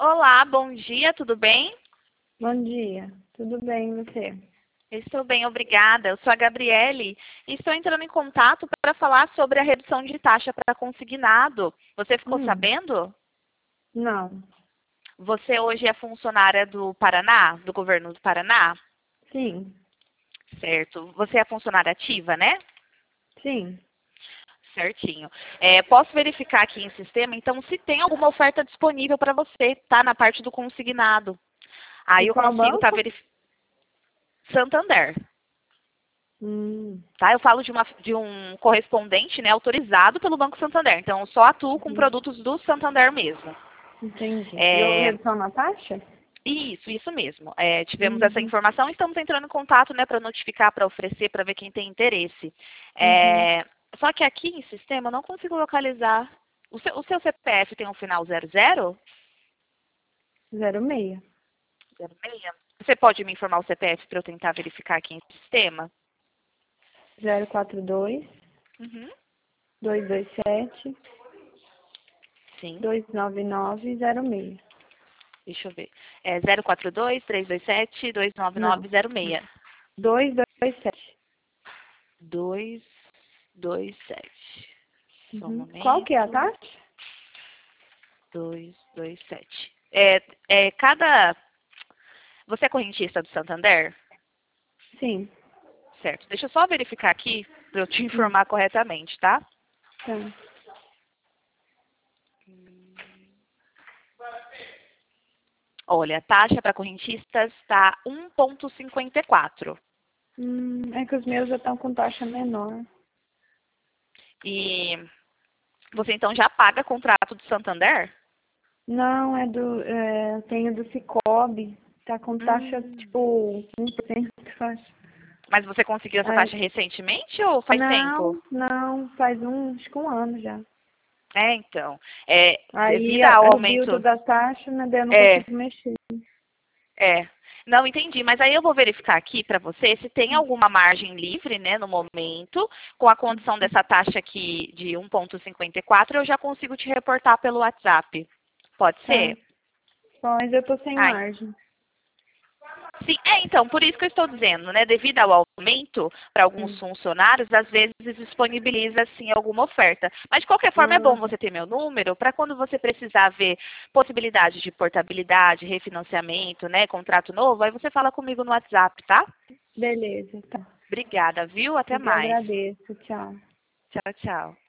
Olá, bom dia, tudo bem? Bom dia, tudo bem e você? Estou bem, obrigada. Eu sou a Gabriele e estou entrando em contato para falar sobre a redução de taxa para consignado. Você ficou Hum, sabendo? não. Você hoje é funcionária do Paraná, do governo do Paraná? Sim, Certo. Você é funcionária ativa, né? sim. Certinho. Posso verificar aqui em sistema, então, se tem alguma oferta disponível para você, tá? Na parte do consignado. E Aí eu qual consigo estar banco? verificando. Santander. Hum, Tá? Eu falo de um correspondente, né, autorizado pelo Banco Santander. Então, eu só atuo com uhum, produtos do Santander mesmo. entendi. E houve É, redução na taxa? isso mesmo. Tivemos essa Uhum, informação e estamos entrando em contato, né, para notificar, para oferecer, para ver quem tem interesse. uhum. Só que aqui em sistema eu não consigo localizar. O seu CPF tem um final 00? 06. 06? Você pode me informar o CPF para eu tentar verificar aqui em sistema? 042 Uhum. 227 Sim. 29906. Deixa eu ver. 042-327-29906. Não, 227. 227. Só um Uhum. Qual que é a momento. taxa? 227. Cada. Você é correntista do Santander? Sim. Certo. Deixa eu só verificar aqui para eu te Hum, informar corretamente, tá? tá. Olha, a taxa para correntistas está 1,54. É que os meus já estão com taxa menor. E você então já paga contrato do Santander? Não, eu tenho do Cicobi. Tá com taxa, Hum. tipo, 1%, eu acho. Mas você conseguiu essa Aí, taxa recentemente ou faz tempo? não, faz acho que um ano já. Então, Aí devido ao eu vi o aumento, da taxa, né, daí eu não é, consigo mexer. é, não entendi, mas aí eu vou verificar aqui para você se tem alguma margem livre, né, no momento, com a condição dessa taxa aqui de 1,54, eu já consigo te reportar pelo WhatsApp. Pode Tá. ser? Mas eu tô sem Ah, margem. sim, então, por isso que eu estou dizendo, né? Devido ao aumento para alguns Hum. funcionários, às vezes disponibiliza sim alguma oferta. Mas de qualquer forma é bom Ah, você ter meu número para quando você precisar ver possibilidade de portabilidade, refinanciamento, né? Contrato novo, aí você fala comigo no WhatsApp, tá? beleza, tá. Obrigada, viu? Até Eu que mais. agradeço. Tchau. Tchau, tchau.